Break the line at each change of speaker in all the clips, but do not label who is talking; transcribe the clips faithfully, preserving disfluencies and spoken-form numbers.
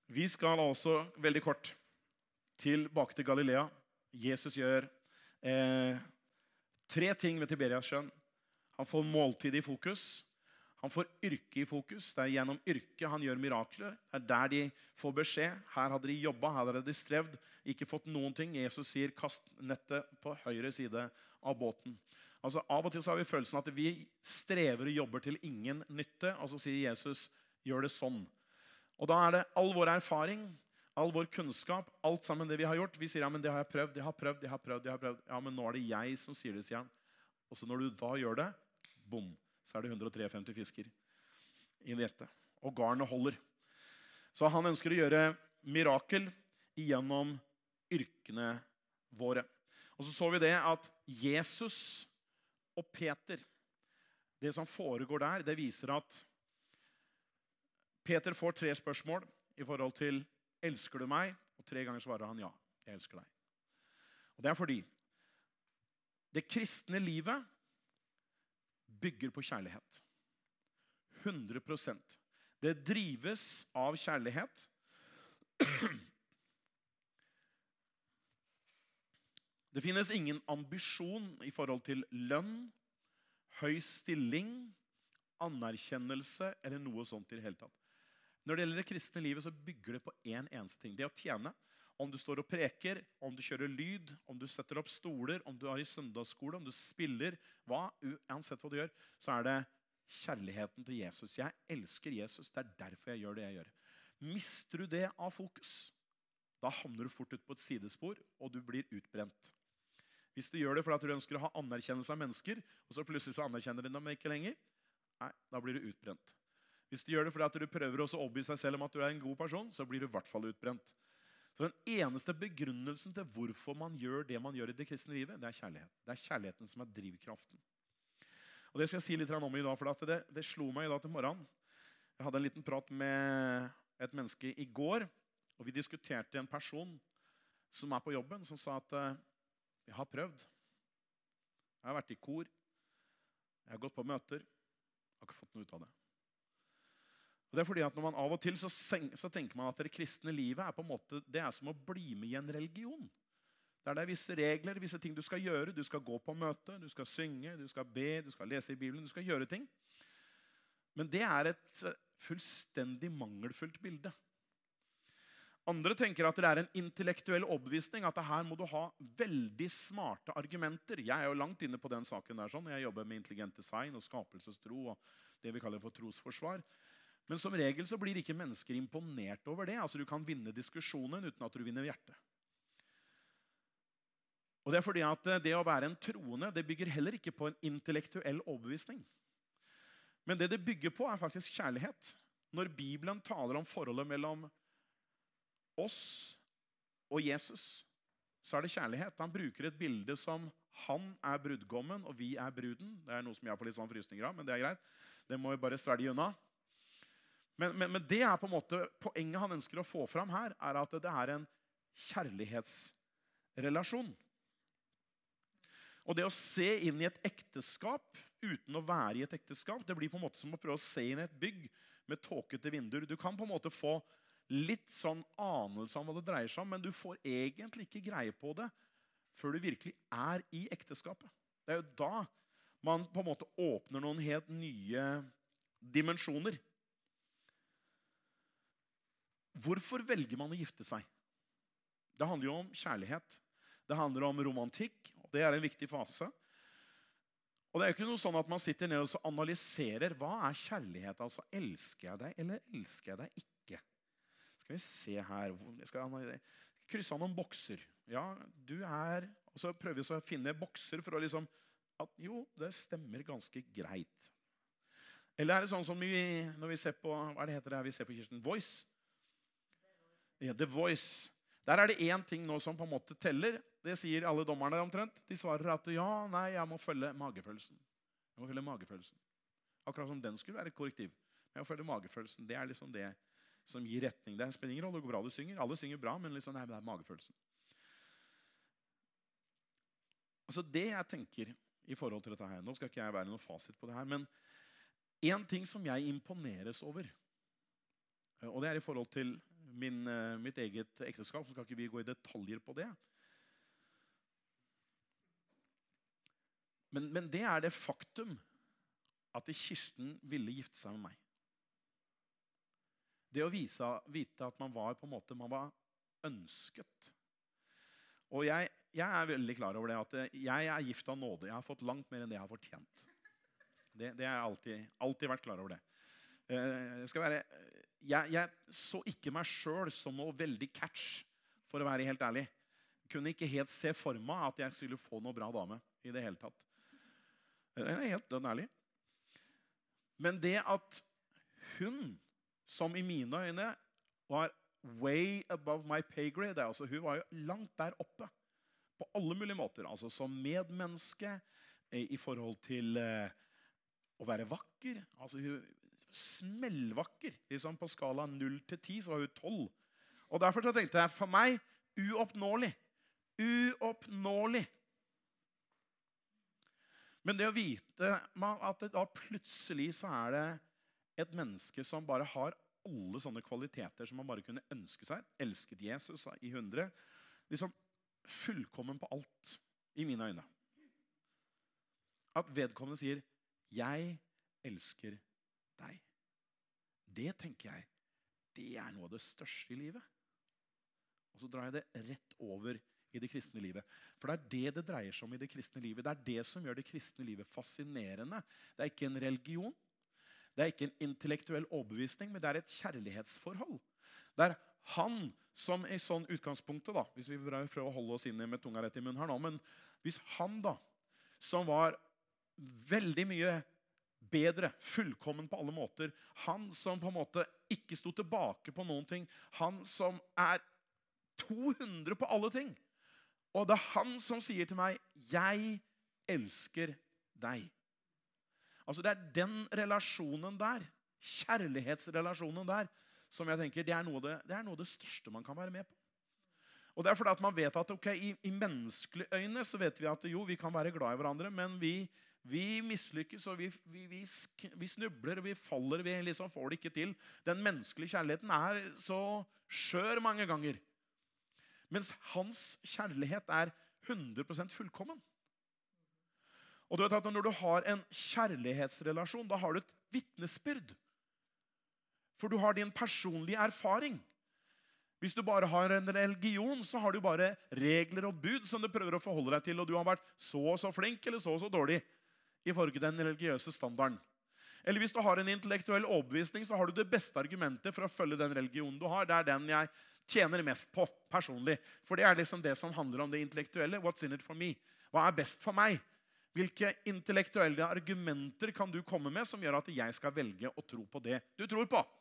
Vi skal altså veldig kort tilbake til Galilea. Jesus gjør eh, tre ting ved Tiberiasjøen. Han får måltid i fokus. Han får yrke i fokus. Det er gjennom yrke han gjør mirakler. Det er der de får beskjed. Her hadde de jobbet, her hadde de strevd, ikke fått noen ting. Jesus sier, kast nettet på høyre side av båten. Altså, av og til så har vi følelsen at vi strever og jobber til ingen nytte, og så sier Jesus, gjør det sånn. Og da er det all vår erfaring, all vår kunnskap, alt sammen det vi har gjort. Vi sier, ja, men det har jeg prøvd, jeg har prøvd, jeg har prøvd, jeg har prøvd. Ja, men nå er det jeg som sier det, sier han. Og så når du da gjør det, bom, så er det hundre og femtitre fisker i nettet. Og garnet holder. Så han ønsker å gjøre mirakel gjennom yrkene våre. Og så så vi det at Jesus og Peter, det som foregår der, det viser at Peter får tre spørsmål i forhold til, elsker du meg? Og tre ganger svarer han, ja, jeg elsker deg. Og det er fordi det kristne livet bygger på kjærlighet. hundre prosent. Det drives av kjærlighet. Det finnes ingen ambisjon i forhold til lønn, høy stilling, anerkjennelse eller noe sånt i det hele tatt. Når det gjelder det kristne livet så bygger det på en eneste ting. Det er å tjene. Om du står og preker, om du kjører lyd, om du setter opp stoler, om du er i søndagsskole, om du spiller, hva, uansett hva du gjør, så er det kjærligheten til Jesus. Jeg elsker Jesus, det er derfor jeg gjør det jeg gjør. Mister du det av fokus, da havner du fort ut på et sidespor, og du blir utbrent. Hvis du gjør det fordi du ønsker å ha anerkjennelse av mennesker, og så plutselig så anerkjenner de dem ikke lenger, nei, da blir du utbrent. Hvis du gjør det fordi du prøver også å overbevise deg selv om at du er en god person, så blir du i hvert fall utbrent. Så den eneste begrunnelsen til hvorfor man gjør det man gjør i det kristne livet, det er kjærlighet. Det er kjærligheten som er drivkraften. Og det skal jeg si litt om i dag, for det, det slo meg i dag til morgenen. Jeg hadde en liten prat med et menneske i går, og vi diskuterte en person som er på jobben, som sa at jeg har prøvd. Jeg har vært i kor. Jeg har gått på møter. Jeg har ikke fått noe ut av det. Og det er fordi at når man av og til så, så tenker man at det kristne livet er på en måte, det er som å bli med i en religion. Der det er visse regler, visse ting du skal gjøre. Du skal gå på møte, du skal synge, du skal be, du skal lese i Bibelen, du skal gjøre ting. Men det er et fullstendig mangelfullt bilde. Andre tenker at det er en intellektuell overbevisning, at her må du ha veldig smarte argumenter. Jeg er jo langt inne på den saken der, sånn. Jeg jobber med intelligent design og skapelsestro og det vi kaller for trosforsvar. Men som regel så blir ikke mennesker imponert over det. Altså du kan vinne diskusjonen uten at du vinner hjertet. Og det er fordi at det å være en troende, det bygger heller ikke på en intellektuell overbevisning. Men det det bygger på er faktisk kjærlighet. Når Bibelen taler om forholdet mellom oss og Jesus, så er det kjærlighet. Han bruker et bilde som han er brudgommen, og vi er bruden. Det er noe som jeg får litt sånn frysninger av, men det er greit. Det må vi bare svelge unna. Men, men, men det er på en måte, poenget han ønsker å få fram her, er at det er en kjærlighetsrelasjon. Og det å se inn i et ekteskap uten å være i et ekteskap, det blir på en måte som å prøve å se inn i et bygg med tåkete vinduer. Du kan på en måte få litt sånn anelse om hva det dreier seg om, men du får egentlig ikke greie på det før du virkelig er i ekteskapet. Det er jo da man på en måte åpner noen helt nye dimensjoner. Hvorfor velger man å gifte seg? Det handler jo om kjærlighet. Det handler om romantikk, og det er en viktig fase. Og det er jo ikke noe sånn at man sitter ned og analyserer, hva er kjærlighet? Altså, elsker jeg deg, eller elsker jeg deg ikke? Skal vi se her, jeg skal krysse av noen bokser. Ja, du er, og så prøver vi å finne bokser for å liksom, at jo, det stemmer ganske greit. Eller er det sånn som vi, når vi ser på, hva er det heter det her vi ser på Kirsten? Voice? Ja, The Voice. Der er det en ting nå som på en måte teller. Det sier alle dommerne omtrent. De svarer at ja, nei, jeg må følge magefølelsen. Jeg må følge magefølelsen. Akkurat som den skulle være et korrektiv. Men jeg må følge magefølelsen. Det er liksom det som gir retning. Det spiller ingen rolle hvor bra du synger. Alle synger bra, men liksom, nei, det er magefølelsen. Altså det jeg tenker i forhold til dette her, nå skal ikke jeg være noen fasit på det her, men en ting som jeg imponeres over, og det er i forhold til min, eh, mitt eget ekteskap, så skal ikke vi gå i detaljer på det. Men, men det er det faktum at Kirsten ville gifte seg med meg. Det å vise, vite at man var på en måte, man var ønsket. Og jeg, jeg er veldig klar over det, at jeg er gift av nåde. Jeg har fått langt mer enn det jeg har fortjent. Det, det har jeg alltid, alltid vært klar over det. Jeg, skal være, jeg, jeg så ikke meg selv som noe veldig catch, for å være helt ærlig. Jeg kunne ikke helt se for meg at jeg skulle få noe bra dame i det hele tatt. Det er helt dønn ærlig. Men det at hun, som i mine øyne var way above my pay grade, altså hun var jo langt der oppe, på alle mulige måter, altså som medmenneske, i forhold til eh, å være vakker, altså hun smellvakker, liksom på skala null til ti, så var hun tolv. Og derfor så tenkte jeg, for meg, uoppnåelig, uoppnåelig. Men det å vite at det da plutselig så er det et menneske som bare har alle sånne kvaliteter som man bare kunne ønske seg, elsket Jesus i hundre, liksom fullkommen på alt i mine øyne. At vedkommende sier, jeg elsker deg. Det tenker jeg, det er noe av det største i livet. Og så drar jeg det rett over i det kristne livet. For det er det det dreier seg om i det kristne livet. Det er det som gjør det kristne livet fascinerende. Det er ikke en religion. Det er ikke en intellektuell overbevisning, men det er et kjærlighetsforhold. Det er han som i sånn utgangspunktet, da, hvis vi prøver å holde oss inne med tunga rett i munnen her nå, men hvis han da, som var veldig mye bedre, fullkommen på alle måter, han som på en måte ikke stod tilbake på noen ting, han som er to hundre på alle ting, og det er han som sier til meg, jeg elsker deg. Altså det er den relasjonen der, kjærlighetsrelasjonen der, som jeg tenker, det er noe det, det, er noe det største man kan være med på. Og det er fordi at man vet at, ok, i, i menneskelige øyne så vet vi at jo, vi kan være glad i hverandre, men vi, vi mislykkes, og vi, vi, vi, vi snubler, og vi faller, vi liksom får det ikke til. Den menneskelige kjærligheten er så skjør mange ganger. Mens hans kjærlighet er hundre prosent fullkommen. Og du vet at når du har en kjærlighetsrelasjon, da har du et vitnesbyrd. For du har din personlige erfaring. Hvis du bare har en religion, så har du bare regler og bud som du prøver å forholde deg til, og du har vært så og så flink eller så og så dårlig i forhold til den religiøse standarden. Eller hvis du har en intellektuell overbevisning, så har du det beste argumentet for å følge den religionen du har. Det er den jeg tjener mest på personlig. For det er liksom det som handler om det intellektuelle. What's in it for me? Hva er best for meg? Hvilke intellektuelle argumenter kan du komme med som gjør at jeg skal velge å tro på det du tror på?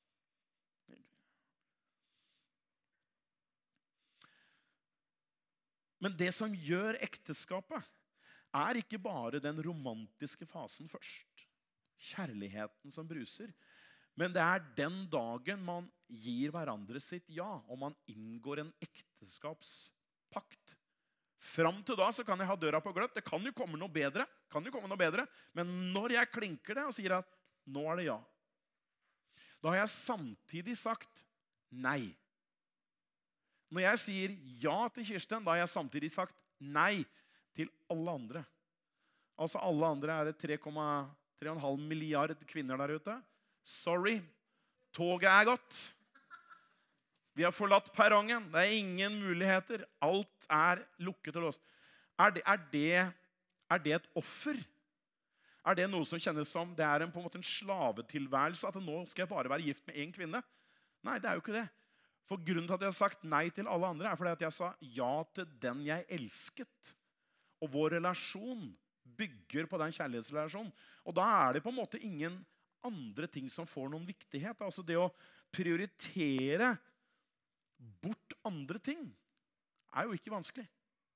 Men det som gjør ekteskapet er ikke bare den romantiske fasen først. Kjærligheten som bruser. Men det er den dagen man gir hverandre sitt ja, og man inngår en ekteskapspakt. Fram til da så kan jeg ha døra på gløtt. Det kan jo komme noe bedre. Kan jo komme noe bedre. Men når jeg klinker det og sier at nå er det ja, da har jeg samtidig sagt nei. Når jeg sier ja til Kirsten, da har jeg samtidig sagt nei til alle andre. Altså alle andre er det tre komma tre komma fem milliard kvinner der ute. Sorry, toget er gått. Vi har forlatt perrongen. Det er ingen muligheter. Alt er lukket og låst. Er det, er det, er det et offer? Er det noe som kjennes som det er en, på en måte en slavetilværelse, at nå skal jeg bare være gift med en kvinne? Nei, det er jo ikke det. For grunnen til at jeg har sagt nei til alle andre er fordi at jeg sa ja til den jeg elsket. Og vår relasjon bygger på den kjærlighetsrelasjonen. Og da er det på en måte ingen andre ting som får noen viktighet. Altså det å prioritere bort andre ting er jo ikke vanskelig.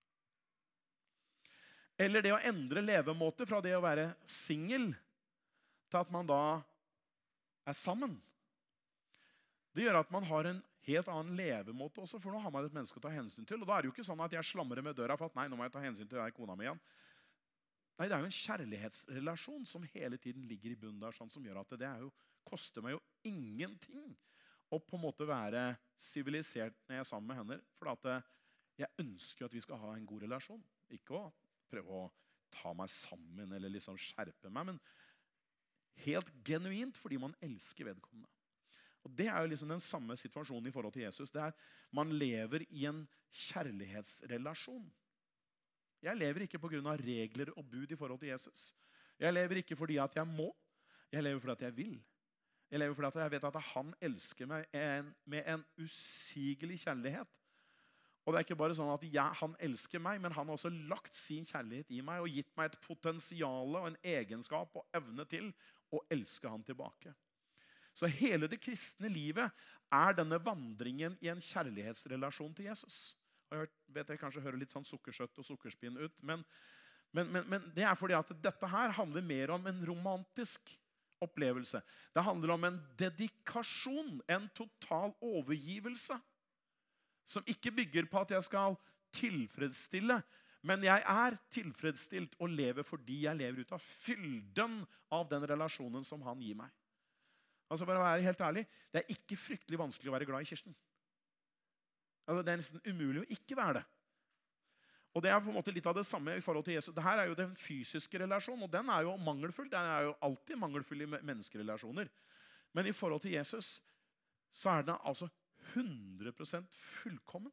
Eller det å endre levemåte fra det å være single til at man da er sammen. Det gjør at man har en helt annen levemåte også, for nå har man et menneske å ta hensyn til. Og da er det jo ikke sånn at jeg slamrer med døra for at nei, nå må jeg ta hensyn til jeg er kona mi igjen. Nei, det er jo en kjærlighetsrelasjon som hele tiden ligger i bunnen der, sånn som gjør at det, det er jo, koster meg jo ingenting å på en måte være sivilisert når jeg er sammen med henne, for at eh, jeg ønsker at vi skal ha en god relasjon. Ikke å prøve å ta meg sammen eller liksom skjerpe meg, men helt genuint fordi man elsker vedkommende. Og det er jo liksom den samme situasjonen i forhold til Jesus. Det er, man lever i en kjærlighetsrelasjon. Jeg lever ikke på grunn av regler og bud i forhold til Jesus. Jeg lever ikke fordi at jeg må. Jeg lever fordi at jeg vil. Jeg lever fordi at jeg vet at han elsker meg en, med en usigelig kjærlighet. Og det er ikke bare sånn at jeg, han elsker meg, men han har også lagt sin kjærlighet i meg og gitt meg et potensial og en egenskap og evne til å elske han tilbake. Så hele det kristne livet er denne vandringen i en kjærlighetsrelasjon til Jesus. Og jeg vet jeg kanskje hører litt sånn sukkersøtt og sukkerspinn ut, men, men, men, men det er fordi at dette her handler mer om en romantisk opplevelse. Det handler om en dedikasjon, en total overgivelse, som ikke bygger på at jeg skal tilfredsstille, men jeg er tilfredsstilt og lever fordi jeg lever ut av fylden av den relasjonen som han gir meg. Altså, bare å være helt ærlig, det er ikke fryktelig vanskelig å være glad i Kirsten. Altså, det er nesten umulig å ikke være det. Og det er på en måte litt av det samme i forhold til Jesus. Dette er jo den fysiske relasjonen, og den er jo mangelfull. Den er jo alltid mangelfull i menneskerelasjoner. Men i forhold til Jesus, så er den altså hundre prosent fullkommen.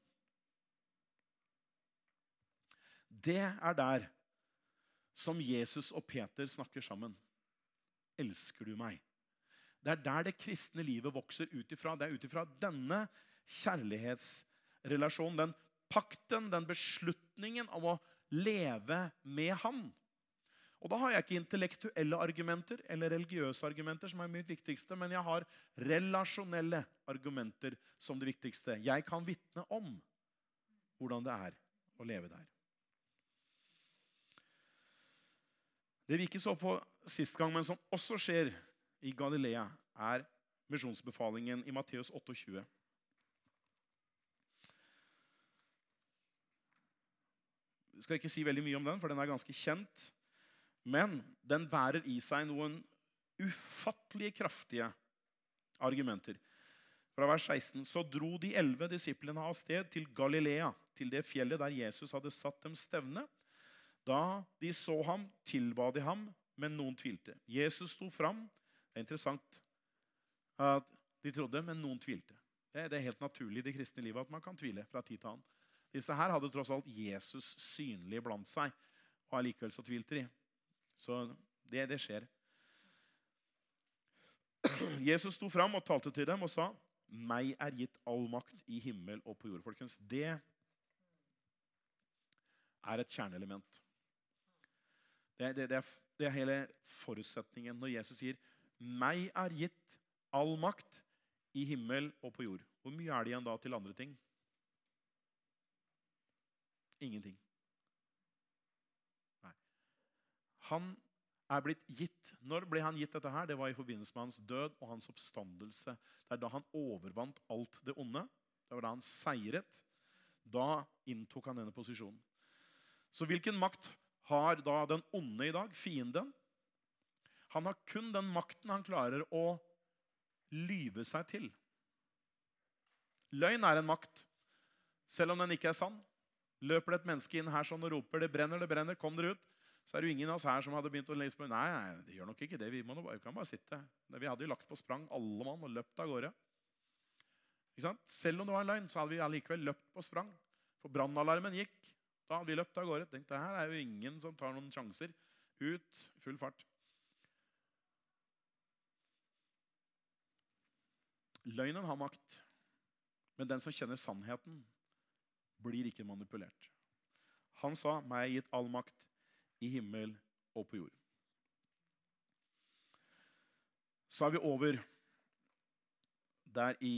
Det er der som Jesus og Peter snakker sammen. Elsker du meg? Det er der det kristne livet vokser ut ifra. Det er ut ifra denne kjærlighetsrelasjonen, den pakten, den beslutningen om å leve med han. Og da har jeg ikke intellektuelle argumenter eller religiøse argumenter som er mitt viktigste, men jeg har relasjonelle argumenter som det viktigste. Jeg kan vitne om hvordan det er å leve der. Det vi ikke så på sist gang, men som også skjer i Galilea, er misjonsbefalingen i Matteus tjueåtte. Jeg skal ikke si veldig mye om den, for den er ganske kjent. Men den bærer i seg noen ufattelig kraftige argumenter. Fra vers seksten, så dro de elleve disiplene av sted til Galilea, til det fjellet der Jesus hadde satt dem stevne. Da de så ham, tilba de ham, men noen tvilte. Jesus sto fram. Det er interessant at de trodde, men noen tvilte. Det er helt naturlig i det kristne livet at man kan tvile fra tid til annen. Disse her hadde tross alt Jesus synlig blant seg, og allikevel så tvilte de. Så det, det skjer. Jesus sto fram og talte til dem og sa, meg er gitt all makt i himmel og på jord. Folkens, det er et kjerneelement. Det, det, det, er, det er hele forutsetningen når Jesus sier, meg er gitt all makt i himmel og på jord. Hvor mye er det igjen da til andre ting? Ingenting. Nei. Han er blitt gitt. Når ble han gitt dette her? Det var i forbindelse med hans død og hans oppstandelse. Det er da han overvant alt det onde. Det var da han seiret. Da inntok han denne posisjonen. Så hvilken makt har da den onde i dag? Fienden. Han har kun den makten han klarer å lyve seg til. Løgn er en makt, selv om den ikke er sann. Løper det et menneske inn her sånn og roper, det brenner, det brenner, kom dere ut, så er det jo ingen av oss her som hadde begynt å lese på. Nei, nei, det gjør nok ikke det, vi, må, vi kan bare sitte. Vi hadde jo lagt på sprang alle mann og løpt av gårde. Ikke sant? Selv om det var en løgn, så hadde vi allikevel løpt på sprang. For brannalarmen gikk, da hadde vi løpt av gårde. Tenkte, her er jo ingen som tar noen sjanser. Ut, full fart. Løgnen har makt, men den som kjenner sannheten blir ikke manipulert. Han sa, meg er gitt all makt i himmel og på jord. Så er vi over der i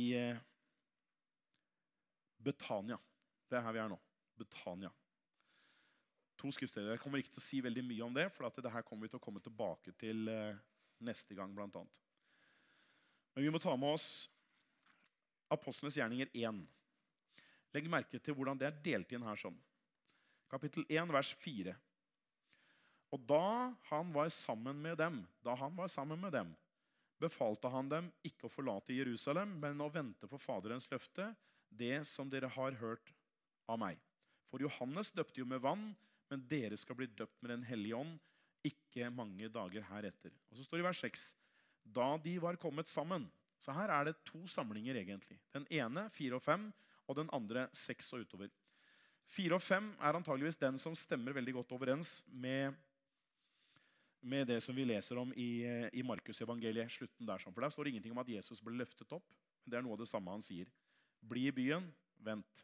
Betania. Det er her vi er nå. Betania. To skriftsteder. Jeg kommer ikke til å si veldig mye om det, for at det her kommer vi til å komme tilbake til neste gang blant annet. Men vi må ta med oss Apostlenes gjerninger én. Legg merke til hvordan det er delt inn her sånn. Kapittel én, vers fire. Og da han var sammen med dem, da han var sammen med dem, befalte han dem ikke å forlate Jerusalem, men å vente på Faderens løfte, det som dere har hørt av meg. For Johannes døpte jo med vann, men dere skal bli døpt med den hellige ånd, ikke mange dager heretter. Og så står det i vers seks, da de var kommet sammen. Så her er det to samlinger egentlig. Den ene, fire og fem, og den andre, seks og utover. Fire og fem er antageligvis den som stemmer veldig godt overens med, med det som vi leser om i, i Markus evangeliet, slutten der. For der står det ingenting om at Jesus ble løftet opp, men det er noe av det samme han sier. Bli i byen, vent.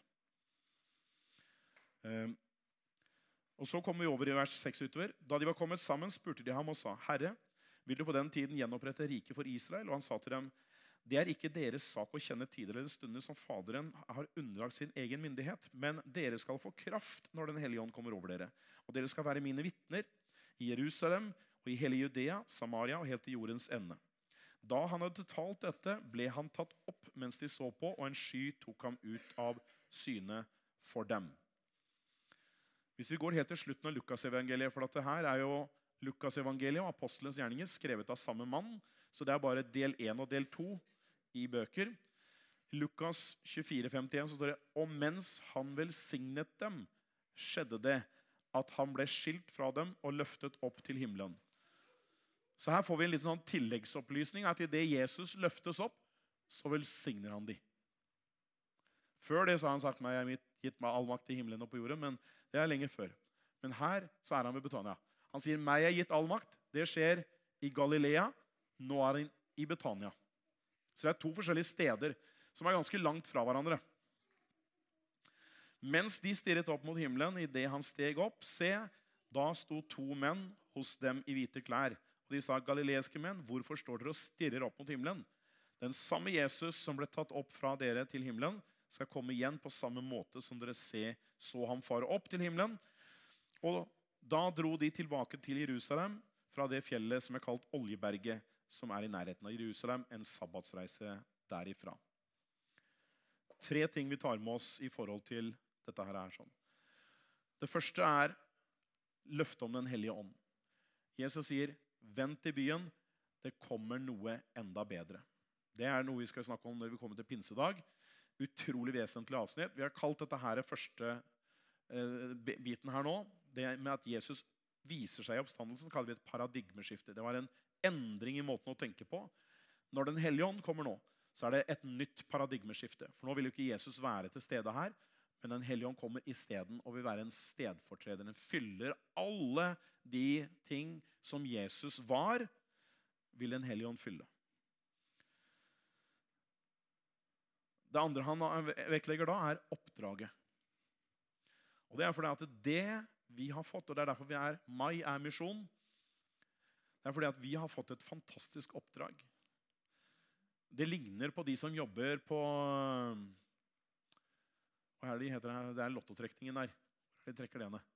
Um, og så kommer vi over i vers seks utover. Da de var kommet sammen, spurte de ham og sa, Herre, vil du på den tiden gjenopprette riket for Israel? Og han sa til dem, det er ikke deres sak å kjenne tider eller stunder som Faderen har underlagt sin egen myndighet, men dere skal få kraft når den hellige ånd kommer over dere. Og dere skal være mine vittner i Jerusalem og i hele Judea, Samaria og helt til jordens ende. Da han hadde talt dette, ble han tatt opp mens de så på, og en sky tok ham ut av syne for dem. Hvis vi går helt til slutten av Lukas evangeliet, for dette her er jo Lukas evangeliet og apostelens gjerninger skrevet av samme mann, så det er bare del én og del to i bøker. Lukas tjuefire femtien så står det, og mens han velsignet dem, skjedde det at han ble skilt fra dem og løftet opp til himmelen. Så her får vi en litt sånn tilleggsopplysning, at i det Jesus løftes opp, så velsigner han de. Før det så har han sagt meg, jeg har gitt meg all makt i himmelen og på jorden, men det er lenge før. Men her så er han ved Betania. Han sier, meg er gitt all makt. Det skjer i Galilea. Nå er han i Betania. Så det er to forskjellige steder som er ganske langt fra hverandre. Mens de stirret opp mot himmelen, i det han steg opp, se, da sto to menn hos dem i hvite klær. Og de sa, galileiske menn, hvorfor står dere og stirrer opp mot himmelen? Den samme Jesus som ble tatt opp fra dere til himmelen, skal komme igjen på samme måte som dere ser, så ham fare opp til himmelen. Og da dro de tilbake til Jerusalem fra det fjellet som er kalt Oljeberget, som er i nærheten av Jerusalem, en sabbatsreise derifra. Tre ting vi tar med oss i forhold til dette her er sånn. Det første er løftet om den hellige ånd. Jesus sier, vent til byen, det kommer noe enda bedre. Det er noe vi skal snakke om når vi kommer til pinsedag. Utrolig vesentlig avsnitt. Vi har kalt dette her første eh, biten her nå. Det med at Jesus viser seg i oppstandelsen, kaller vi et paradigmeskifte. Det var en endring i måten å tenke på. Når den hellige ånd kommer nå, så er det et nytt paradigmeskifte. For nå vil jo ikke Jesus være til stede her, men den hellige ånd kommer i stedet og vil være en stedfortreder. Den fyller alle de ting som Jesus var, vil den hellige ånd fylle. Det andre han vektlegger da er oppdraget. Og det er fordi at det vi har fått, og det er derfor vi er, mai er misjon, det er fordi at vi har fått et fantastisk oppdrag. Det ligner på de som jobber på, hva er det de heter, det er lottotrekningen der. De trekker det ned.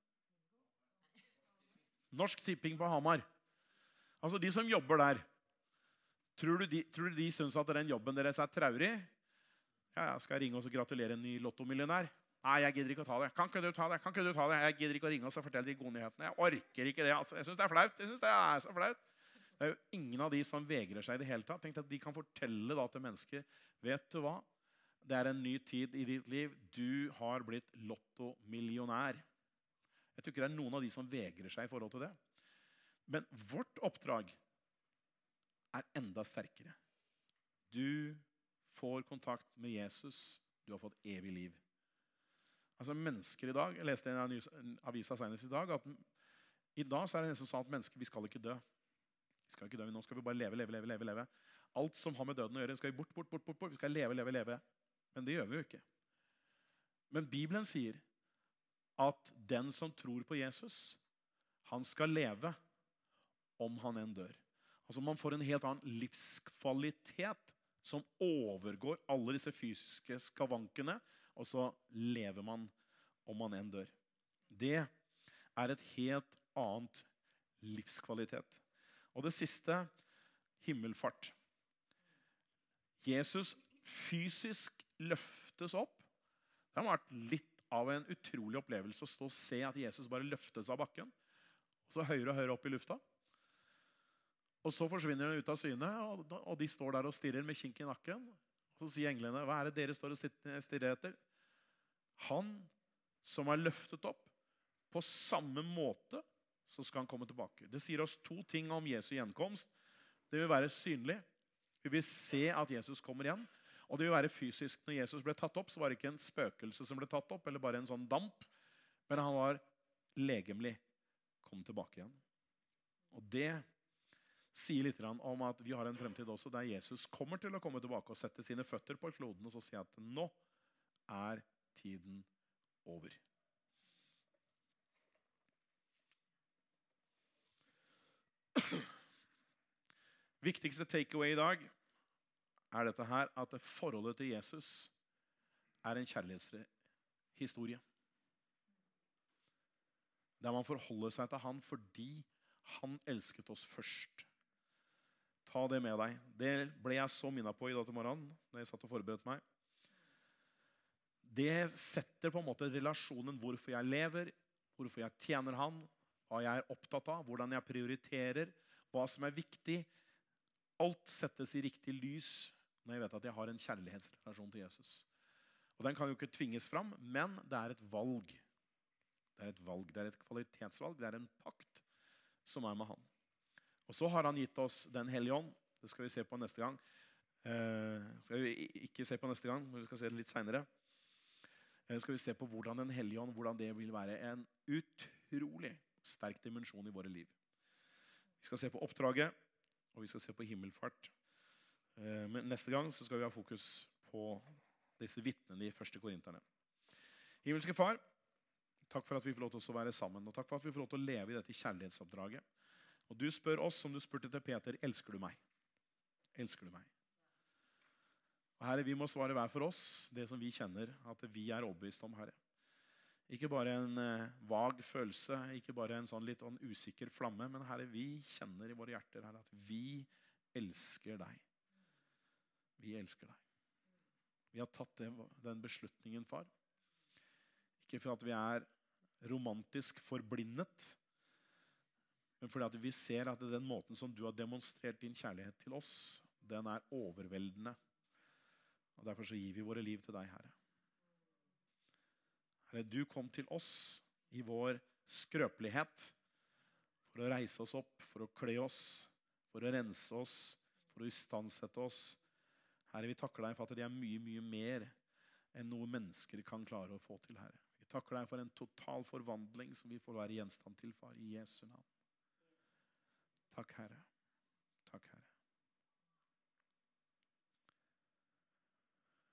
Norsk Tipping på Hamar. Altså de som jobber der, tror du de, tror du de synes at den jobben deres er traurig? Ja, jeg skal ringe og gratulere en ny lottomillionær. Nei, jeg gidder ikke å ta det. Kan ikke du ta det? Kan ikke du ta det? Jeg gidder ikke å ringe oss og fortelle de gode nyhetene. Jeg orker ikke det. Altså. Jeg synes det er flaut. Jeg synes det er så flaut. Det er jo ingen av de som vegrer seg i det hele tatt. Tenk at de kan fortelle da til mennesker, vet du hva? Det er en ny tid i ditt liv. Du har blitt lottomillionær. Jeg tror ikke det er noen av de som vegrer seg i forhold til det. Men vårt oppdrag er enda sterkere. Du får kontakt med Jesus. Du har fått evig liv. Altså mennesker i dag, jeg leste i en avisa senest i dag, at i dag så er det nesten sånn at mennesker, vi skal ikke dø. Vi skal ikke dø, nå skal vi bare leve, leve, leve, leve, leve. Alt som har med døden å gjøre, skal vi bort, bort, bort, bort, bort. Vi skal leve, leve, leve. Men det gjør vi jo ikke. Men Bibelen sier at den som tror på Jesus, han skal leve om han enn dør. Altså man får en helt annen livskvalitet som overgår alle disse fysiske skavankene, og så lever man om man enn dør. Det er et helt annet livskvalitet. Og det siste, himmelfart. Jesus fysisk løftes opp. Det har vært litt av en utrolig opplevelse å stå og se at Jesus bare løftes av bakken, og så høyere og høyere opp i lufta. Og så forsvinner den ut av syne, og, og de står der og stirrer med kink i nakken. Og så sier englene, hva er det dere står og stirrer etter? Han som er løftet opp, på samme måte så skal han komme tilbake. Det sier oss to ting om Jesu gjenkomst. Det vil være synlig. Vi vil se at Jesus kommer igjen. Og det vil være fysisk. Når Jesus ble tatt opp, så var det ikke en spøkelse som ble tatt opp, eller bare en sånn damp, men han var legemlig. Kom tilbake igjen. Og det sier litt om at vi har en fremtid også, der Jesus kommer til å komme tilbake og sette sine føtter på kloden, og så sier at nå er tiden over. Viktigste takeaway i dag er dette her, at forholdet til Jesus er en kjærlighetshistorie. Der man forholder seg til han fordi han elsket oss først. Ta det med deg. Det ble jeg så minnet på i dag til morgenen, når jeg satt og forberedte meg. Det setter på en måte relasjonen hvorfor jeg lever, hvorfor jeg tjener han, hva jeg er opptatt av, hvordan jeg prioriterer, hva som er viktig. Alt settes i riktig lys når jeg vet at jeg har en kjærlighetsrelasjon til Jesus. Og den kan jo ikke tvinges fram, men det er et valg. Det er et valg, det er et kvalitetsvalg, det er en pakt som er med han. Og så har han gitt oss den hellige ånd. Det skal vi se på neste gang. Eh, skal vi ikke se på neste gang, men vi skal se det litt senere. Eh, skal vi se på hvordan den hellige ånd, hvordan det vil være en utrolig sterk dimensjon i våre liv. Vi skal se på oppdraget, og vi skal se på himmelfart. Men neste gang så skal vi ha fokus på disse vittnene i første Korinterne. Himmelske far, takk for at vi får lov til å være sammen, og takk for at vi får lov til å leve i dette kjærlighetsoppdraget. Og du spør oss, som du spurte til Peter, elsker du meg? Elsker du meg? Og Herre, vi må svare hver for oss, det som vi kjenner, at vi er overbevist om, Herre. Ikke bare en eh, vag følelse, ikke bare en sånn litt en usikker flamme, men Herre, vi kjenner i våre hjerter, Herre, at vi elsker deg. Vi elsker deg. Vi har tatt det, den beslutningen, far. Ikke for at vi er romantisk forblindet, men fordi at vi ser at den måten som du har demonstrert din kjærlighet til oss, den er overveldende. Og derfor så gir vi våre liv til deg, Herre. Herre, du kom til oss i vår skrøpelighet for å reise oss opp, for å kle oss, for å rense oss, for å istandsette oss. Herre, vi takker deg for at det er mye, mye mer enn noe mennesker kan klare å få til, Herre. Vi takker deg for en total forvandling som vi får være gjenstand til, far, i Jesu navn. Takk, Herre. Takk, Herre.